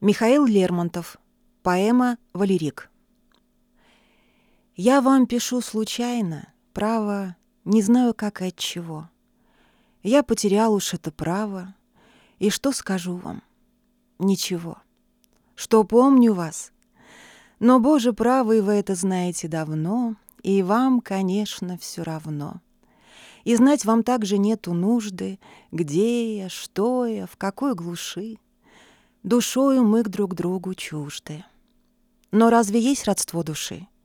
Михаил Лермонтов. Поэма «Валерик». Я вам пишу случайно, право, не знаю, как и от чего. Я потерял уж это право, и что скажу вам? Ничего. Что помню вас? Но, Боже правый, вы это знаете давно, и вам, конечно, все равно. И знать вам также нету нужды, где я, что я, в какой глуши. Душою мы друг другу чужды. Но разве есть родство души?